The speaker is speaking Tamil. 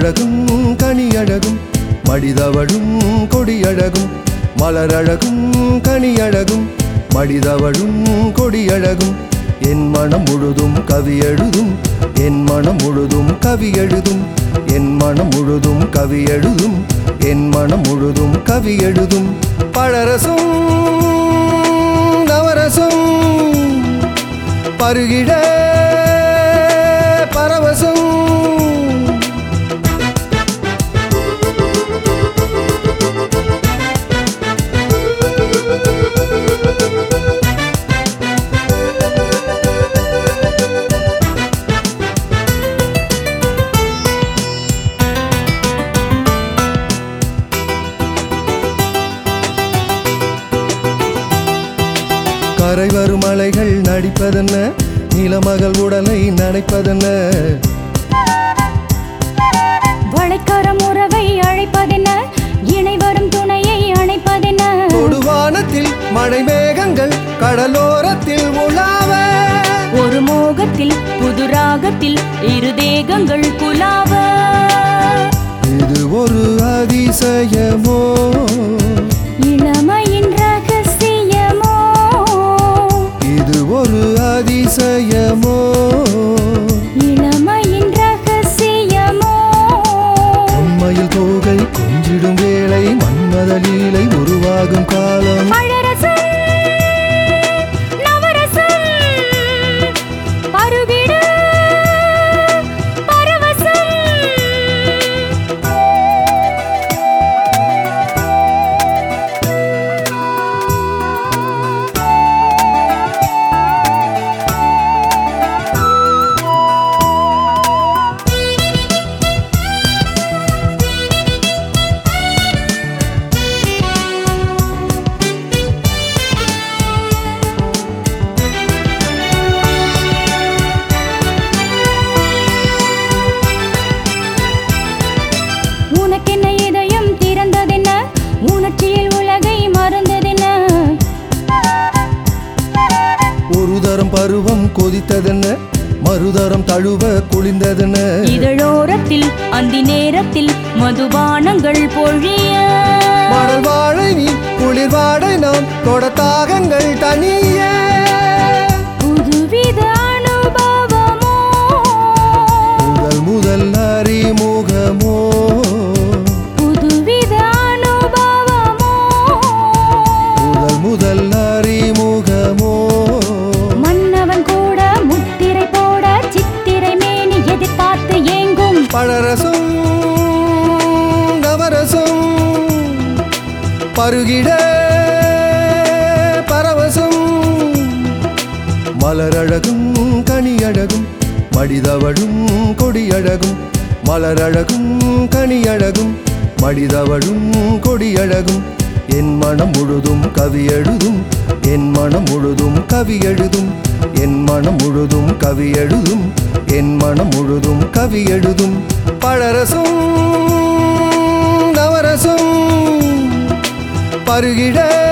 மலரழகும் கனியழகும் மடிதவழும் கொடியழகும் மலரழகும் கனியழகும் மடிதவழும் கொடியழகும் என் மனம் முழுதும் கவி எழுதும் என் மனம் முழுதும் கவி எழுதும் என் மனம் முழுதும் கவி எழுதும் என் மனம் முழுதும் கவி எழுதும் பழரசும் நவரசும் பருகிட பரவசம் கரை வரும் அலைகள் நடிப்பதென்ன நிலமகள் உடலை நனைப்பதென்ன வளைக்கரம் உறவை அழைப்பதென்ன இணை வரும் துணையை அணைப்பதென்ன தொடுவானத்தில் மழை மேகங்கள் கடலோரத்தில் உலாவ ஒரு மோகத்தில் புது ராகத்தில் இரு தேகங்கள் குலாவ இது ஒரு அதிசயமோ இளமையின் ரகசியமோ இது ஒரு அதிசயமோ இளமையின் ரகசியமோ உண்மையில் தோகை கொஞ்சிடும் வேளை மன்மத லீலை உருவாகும் காலம் பழரசம் நவரசம் பருகிட பரவசம் உனக்கென்ன இதயம் திறந்ததென்ன உணர்ச்சியில் உலகை மறந்ததென்ன ஒரு தரம் பருவம் கொதித்ததென்ன மறுதரம் தழுவ குளிர்ந்ததென்ன இதழோரத்தில் அந்தி நேரத்தில் மதுபானங்கள் பொழிய மணல் வாழை நீ குளிர் வாடை நாம் தொடத்தாகங்கள் தனிய புதுவித அனுபவமோ முதல் முதல் அறிமுகமோ புதுவித அனுபவமோ முதல் முதல் அறிமுகமோ மன்னவன் கூட முத்திரை போட சித்திரை மேனி எதிர்பார்த்து ஏங்கும் பழரசும் நவரசும் பருகிட பரவசம் மலரழகும் கனியழகும் மடிதவழும் கொடியழகும் மலரழகும் கனியழகும் மடிதவழும் கொடியழகும் என் மனம் முழுதும் கவி எழுதும் என் மனம் முழுதும் கவி எழுதும் என் மனம் முழுதும் கவி எழுதும் என் மனம் முழுதும் கவி எழுதும் பழரசும் நவரசும் பருகிட